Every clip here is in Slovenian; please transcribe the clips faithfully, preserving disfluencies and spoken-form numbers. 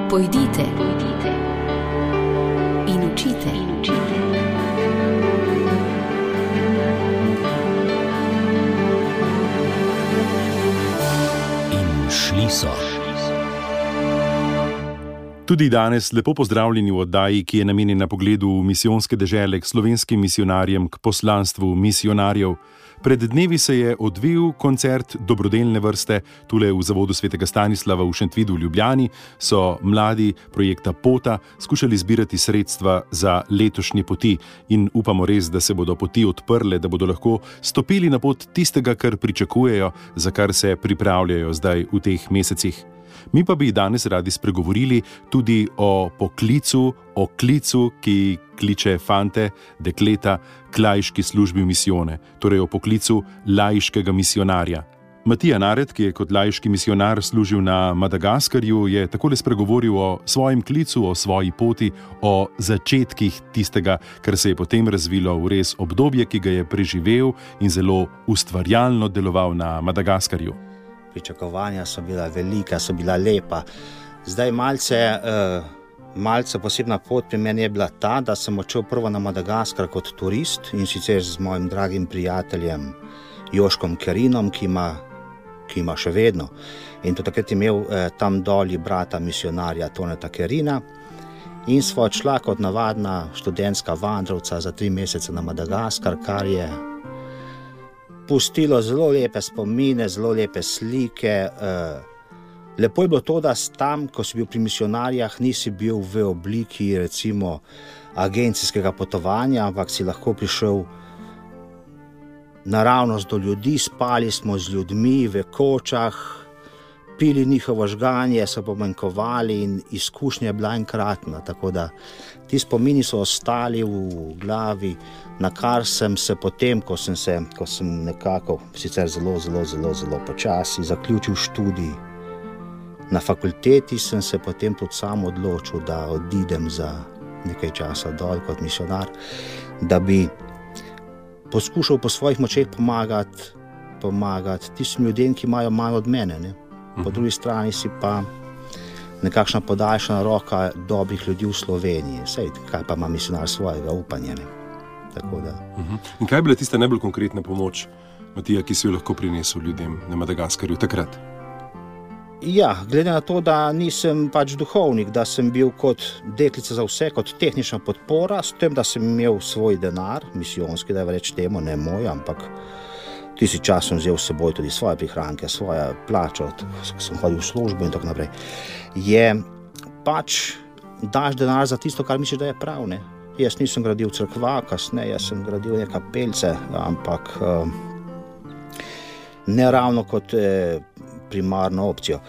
Pojdite, pojdite in učite, in učite. In šli so. Tudi danes lepo pozdravljeni v oddaji, ki je namenjena pogledu v misijonske dežele, k slovenskim misionarjem, k poslanstvu misionarjev. Pred dnevi se je odvil koncert dobrodelne vrste. Tule v Zavodu svetega Stanislava v Šentvidu v Ljubljani so mladi projekta Pota skušali zbirati sredstva za letošnje poti in upamo res, da se bodo poti odprle, da bodo lahko stopili na pot tistega, kar pričakujejo, za kar se pripravljajo zdaj v teh mesecih. Mi pa bi danes radi spregovorili tudi o poklicu, o klicu, ki kliče fante, dekleta k laiški službi misijone, torej o poklicu laiškega misionarja. Matija Naret, ki je kot laiški misionar služil na Madagaskarju, je takole spregovoril o svojem klicu, o svoji poti, o začetkih tistega, kar se je potem razvilo v res obdobje, ki ga je preživel in zelo ustvarjalno deloval na Madagaskarju. Pričakovanja so bila velika, so bila lepa. Zdaj malce, uh, malce posebna pot pri meni je bila ta, da sem odšel prvo na Madagaskar kot turist in sicer z mojim dragim prijateljem Joškom Kerinom, ki ima, ki ima še vedno. In to takrat imel uh, tam doli brata misionarja Toneta Kerina in sva odšla kot navadna študentska vandrovca za tri mesece na Madagaskar, kar je pustilo zelo lepe spomine, zelo lepe slike. Lepo je bilo to, da tam, ko si bil pri misionarjah, nisi bil v obliki recimo agencijskega potovanja, ampak si lahko prišel naravnost do ljudi, spali smo z ljudmi v kočah, pili njihovo žganje, so pomanjkovali in izkušnja je bila enkratna, tako da ti spomini so ostali v glavi, na kar sem se potem, ko sem se, ko sem nekako, sicer zelo, zelo, zelo, zelo počasi, zaključil študij na fakulteti, sem se potem tudi sam odločil, da odidem za nekaj časa dol kot misionar, da bi poskušal po svojih močeh pomagati, pomagati tistim ljudem, ki imajo manj od mene, ne? Po drugi strani si pa nekakšna podaljšana roka dobrih ljudi v Sloveniji. Sej, kaj pa ima misionar svojega upanja, ne? Tako da. In kaj je bila tista najbolj konkretna pomoč, Matija, ki si jo lahko prinesel ljudem na Madagaskarju takrat? Ja, glede na to, da nisem pač duhovnik, da sem bil kot deklica za vse, kot tehnična podpora, s tem, da sem imel svoj denar, misijonski, da reč temu, ne moj, ampak tisti čas sem vzel s seboj tudi svoje prihranke, svoje plačo, ko sem hodil v službo in tako naprej. Je pač daš denar za tisto, kar misliš, da je prav, ne? Jaz nisem gradil crkva, kasneje jaz sem gradil neka pelce, ampak uh, ne ravno kot eh, primarno opcijo.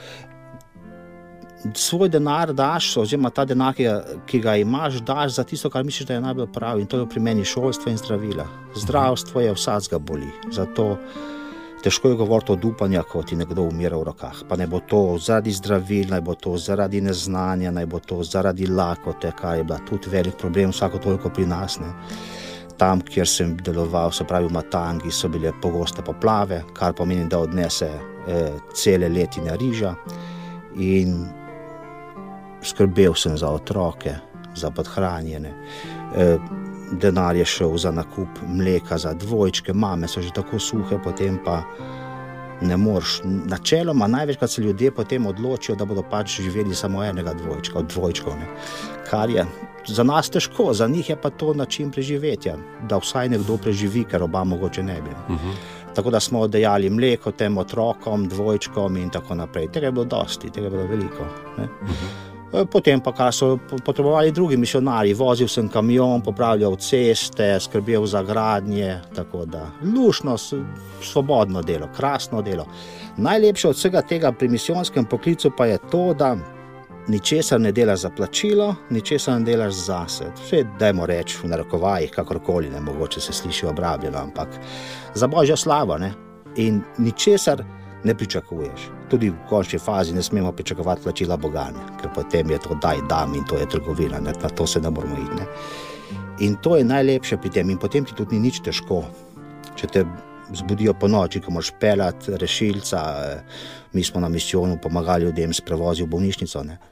Svoj denar daš, oziroma ta denar, ki ga, ki ga imaš, daš za tisto, kar misliš, da je najbolj prav, in to je pri meni šolstvo in zdravila. Zdravstvo je vsakega boli, zato težko je govoriti od upanja, ko ti nekdo umira v rokah. Pa ne bo to zaradi zdravil, naj bo to zaradi neznanja, naj bo to zaradi lakote, kar je bila tudi velik problem vsako toliko pri nas, ne. Tam, kjer sem deloval, se pravi v Matangi, so bile pogoste poplave, kar pomeni, da odnese eh, cele letine riža, in skrbel sem za otroke, za podhranjene. E, denar je šel za nakup mleka za dvojčke, mame so že tako suhe, potem pa ne moreš. Načeloma največkrat se ljudje potem odločijo, da bodo pač živeli samo enega dvojčka, od dvojčkov, ne. Kar je za nas težko, za njih je pa to način preživetja, da vsaj nekdo preživi, ker oba mogoče ne bi. Uh-huh. Tako da smo oddajali mleko tem otrokom, dvojčkom in tako naprej. Tega je bilo dosti, tega je bilo veliko, ne. Uh-huh. Potem pa, kar so potrebovali drugi misionarji, vozil sem kamion, popravljal ceste, skrbel za gradnje, tako da lušno, svobodno delo, krasno delo. Najlepše od vsega tega pri misijonskem poklicu pa je to, da ničesar ne delaš za plačilo, ničesar ne delaš zase. Vse, dajmo reči v narekovajih, kakorkoli, ne, mogoče se sliši obrabljeno, ampak za Božjo slavo, ne, in ničesar ne pričakuješ. Tudi v končni fazi ne smemo pričakovati plačila Boga, ne? Ker potem je to daj, dam in to je trgovina, ne? Na to se ne moramo iti, ne? In to je najlepše pri tem in potem ti tudi ni nič težko. Če te zbudijo po noči, ko moraš peljati rešilca, mi smo na misijonu pomagali ljudem s prevozi v bolnišnico, ne?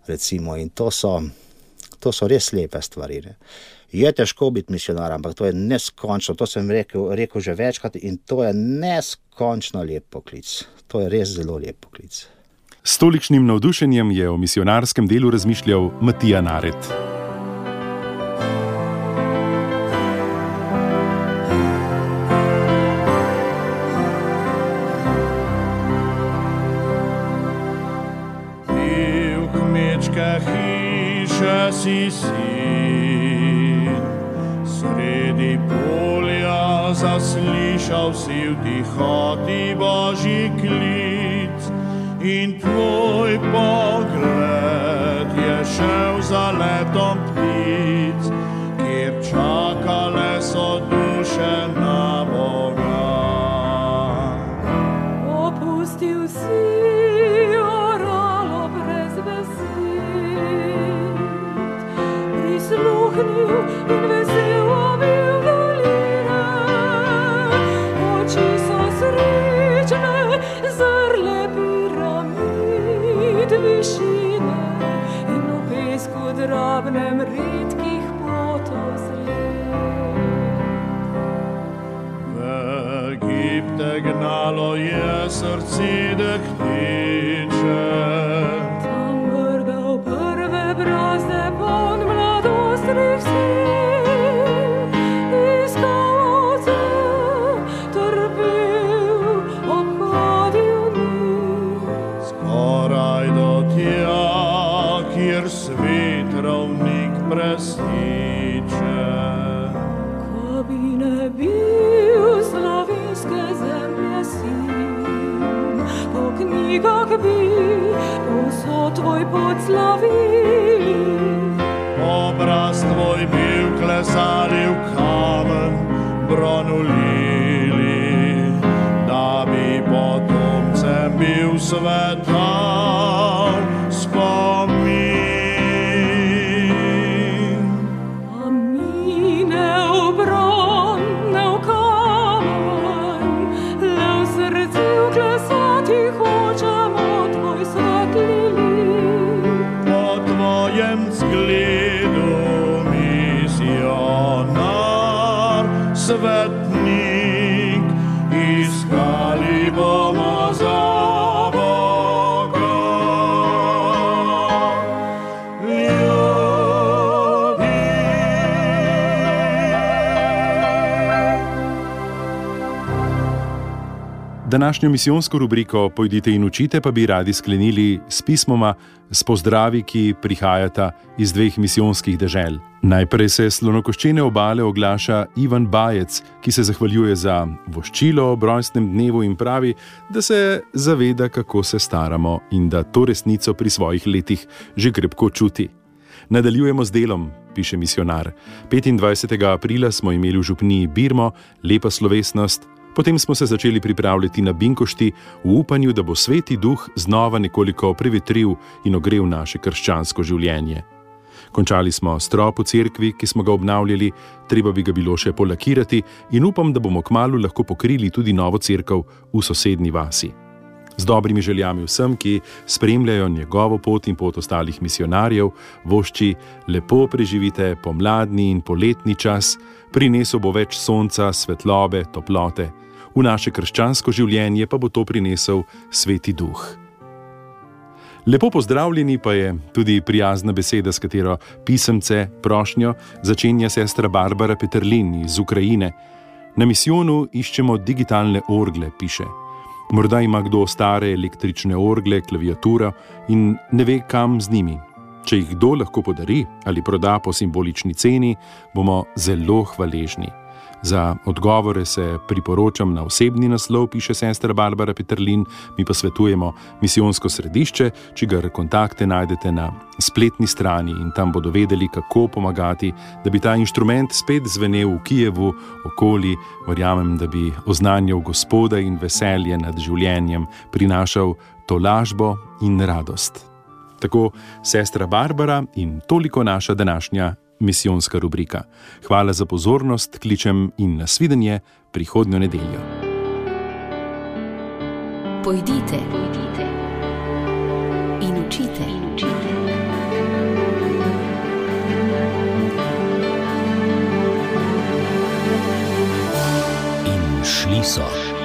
recimo, in to so, to so res lepe stvari. Ne. Je težko biti misionar, ampak to je neskončno, to sem rekel, rekel že večkrat in to je neskončno lep poklic. To je res zelo lep poklic. S tolikšnim navdušenjem je o misionarskem delu razmišljal Matija Naret. Ti v kmečka hiša si sin, sredi polja zaslišal si v tihoti Božji klic. In tvoj pogled je šel za letom ptic, kjer čakale so duše na Boga. Opustil si oralo brez besed, prisluhnil in vesel ovil doline, oči so srečne, zrle višine in v pesku drobnem redkih potozled. V Egipte gnalo je srce da k teče, tam vrgal prve brazde poln mladostrih sil, iskal ovce, trpel, obhodil njih. Skoraj do tja, kjer svet ravnik prestiče. Ko bi ne bil slovenske zemlje sin, po knjigah bi povsod tvoj podslavili. Obraz tvoj bil klesali v kamen, bron v lili, da bi potomcem bil svetal spomin. A mi ne v bron, ne v kamen, le v srcu vklesati hočemo tvoj svetli lik. Po tvojem zgledu misionar, svetnik, iskali bomo za Boga. Ljubi. Današnjo misijonsko rubriko Pojdite in učite pa bi radi sklenili s pismoma, s pozdravi, ki prihajata iz dveh misijonskih dežel. Najprej se Slonokoščene obale oglaša Ivan Bajec, ki se zahvaljuje za voščilo ob rojstnem dnevu in pravi, da se zaveda, kako se staramo in da to resnico pri svojih letih že krepko čuti. Nadaljujemo z delom, piše misionar. petindvajsetega aprila smo imeli v župniji Birmo, lepa slovesnost, potem smo se začeli pripravljati na Binkošti v upanju, da bo Sveti Duh znova nekoliko prevetril in ogrel naše krščansko življenje. Končali smo strop v cerkvi, ki smo ga obnavljali, treba bi ga bilo še polakirati in upam, da bomo kmalu lahko pokrili tudi novo cerkev v sosednji vasi. Z dobrimi željami vsem, ki spremljajo njegovo pot in pot ostalih misionarjev, vošči, lepo preživite pomladni in poletni čas, prinesel bo več sonca, svetlobe, toplote. V naše krščansko življenje pa bo to prinesel Sveti Duh. Lepo pozdravljeni pa je tudi prijazna beseda, s katero pisemce, prošnjo začenja sestra Barbara Peterlin iz Ukrajine. Na misijonu iščemo digitalne orgle, piše. Morda ima kdo stare električne orgle, klaviaturo in ne ve, kam z njimi. Če jih kdo lahko podari ali proda po simbolični ceni, bomo zelo hvaležni. Za odgovore se priporočam na osebni naslov, piše sestra Barbara Peterlin, mi pa svetujemo misijonsko središče, čigar kontakte najdete na spletni strani in tam bodo vedeli, kako pomagati, da bi ta inštrument spet zvenel v Kijevu, okoli, verjamem, da bi oznanjal Gospoda in veselje nad življenjem, prinašal tolažbo in radost. Tako sestra Barbara in toliko naša današnja misijonska rubrika. Hvala za pozornost, kličem in nasvidenje prihodnjo nedeljo. Pojdite, pojdite in učite, in učite. Šli so.